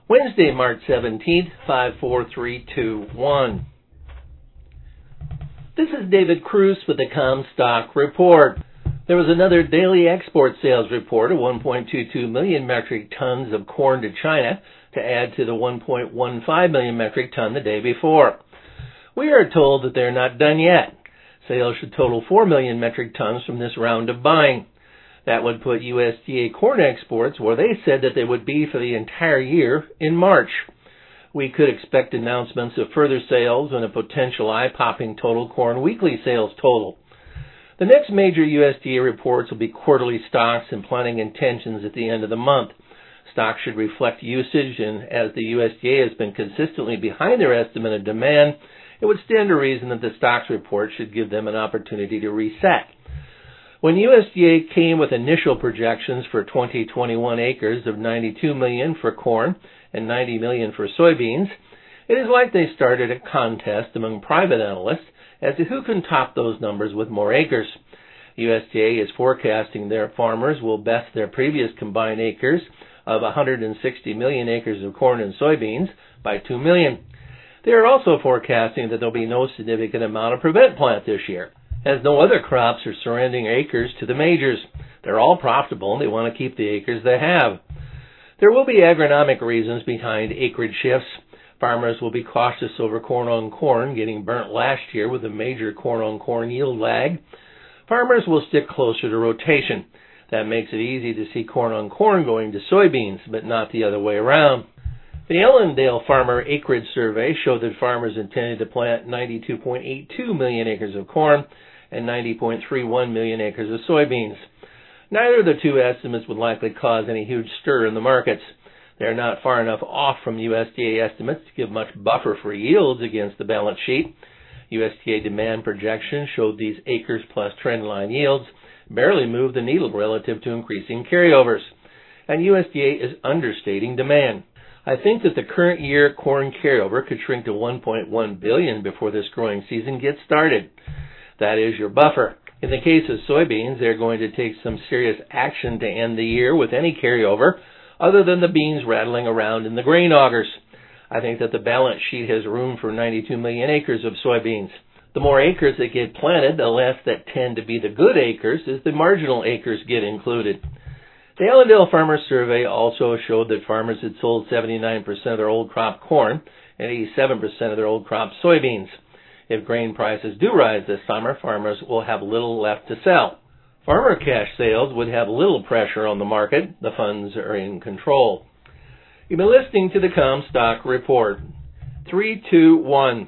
Wednesday, March 17th, 54321. This is David Cruz with the Comstock Report. There was another daily export sales report of 1.22 million metric tons of corn to China to add to the 1.15 million metric ton the day before. We are told that they're not done yet. Sales should total 4 million metric tons from this round of buying. That would put USDA corn exports where they said that they would be for the entire year in March. We could expect announcements of further sales and a potential eye-popping total corn weekly sales total. The next major USDA reports will be quarterly stocks and planting intentions at the end of the month. Stocks should reflect usage, and as the USDA has been consistently behind their estimate of demand, it would stand to reason that the stocks report should give them an opportunity to reset. When USDA came with initial projections for 2021 acres of 92 million for corn and 90 million for soybeans, it is like they started a contest among private analysts as to who can top those numbers with more acres. USDA is forecasting their farmers will best their previous combined acres of 160 million acres of corn and soybeans by 2 million. They are also forecasting that there will be no significant amount of prevent plant this year, as no other crops are surrendering acres to the majors. They're all profitable and they want to keep the acres they have. There will be agronomic reasons behind acreage shifts. Farmers will be cautious over corn on corn getting burnt last year with a major corn on corn yield lag. Farmers will stick closer to rotation. That makes it easy to see corn on corn going to soybeans, but not the other way around. The Ellendale Farmer Acreage Survey showed that farmers intended to plant 92.82 million acres of corn and 90.31 million acres of soybeans. Neither of the two estimates would likely cause any huge stir in the markets. They are not far enough off from USDA estimates to give much buffer for yields against the balance sheet. USDA demand projections showed these acres plus trendline yields barely moved the needle relative to increasing carryovers, and USDA is understating demand. I think that the current year corn carryover could shrink to 1.1 billion before this growing season gets started. That is your buffer. In the case of soybeans, they're going to take some serious action to end the year with any carryover other than the beans rattling around in the grain augers. I think that the balance sheet has room for 92 million acres of soybeans. The more acres that get planted, the less that tend to be the good acres as the marginal acres get included. The Ellendale Farmer Survey also showed that farmers had sold 79% of their old crop corn and 87% of their old crop soybeans. If grain prices do rise this summer, farmers will have little left to sell. Farmer cash sales would have little pressure on the market. The funds are in control. You've been listening to the Comstock Report. 321.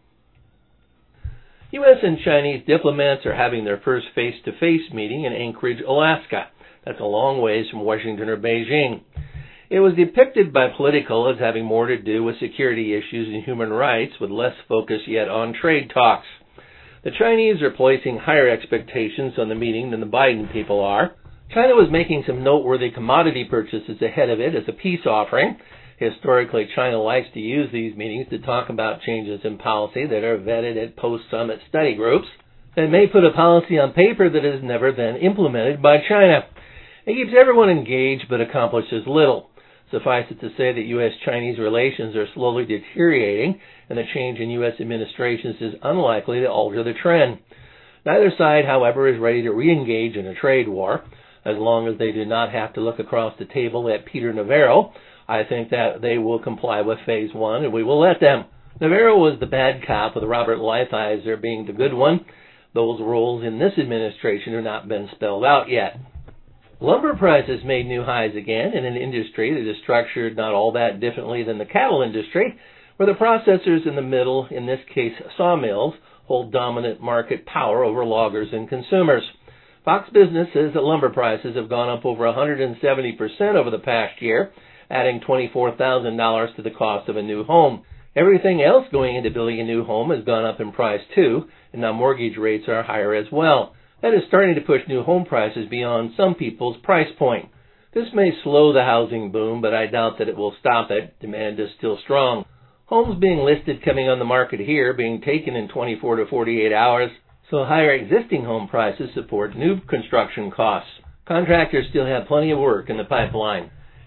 U.S. and Chinese diplomats are having their first face-to-face meeting in Anchorage, Alaska. That's a long ways from Washington or Beijing. It was depicted by Politico as having more to do with security issues and human rights, with less focus yet on trade talks. The Chinese are placing higher expectations on the meeting than the Biden people are. China was making some noteworthy commodity purchases ahead of it as a peace offering. Historically, China likes to use these meetings to talk about changes in policy that are vetted at post-summit study groups and may put a policy on paper that is never then implemented by China. It keeps everyone engaged but accomplishes little. Suffice it to say that U.S.-Chinese relations are slowly deteriorating, and the change in U.S. administrations is unlikely to alter the trend. Neither side, however, is ready to re-engage in a trade war. As long as they do not have to look across the table at Peter Navarro, I think that they will comply with Phase 1, and we will let them. Navarro was the bad cop, with Robert Lighthizer being the good one. Those roles in this administration have not been spelled out yet. Lumber prices made new highs again in an industry that is structured not all that differently than the cattle industry, where the processors in the middle, in this case sawmills, hold dominant market power over loggers and consumers. Fox Business says that lumber prices have gone up over 170% over the past year, adding $24,000 to the cost of a new home. Everything else going into building a new home has gone up in price too, and now mortgage rates are higher as well. That is starting to push new home prices beyond some people's price point. This may slow the housing boom, but I doubt that it will stop it. Demand is still strong. Homes being listed coming on the market here being taken in 24 to 48 hours, so higher existing home prices support new construction costs. Contractors still have plenty of work in the pipeline.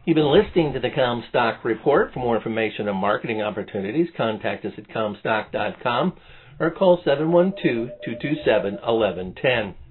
You've been listening to the Comstock Report. For more information on marketing opportunities, contact us at Comstock.com or call 712-227-1110.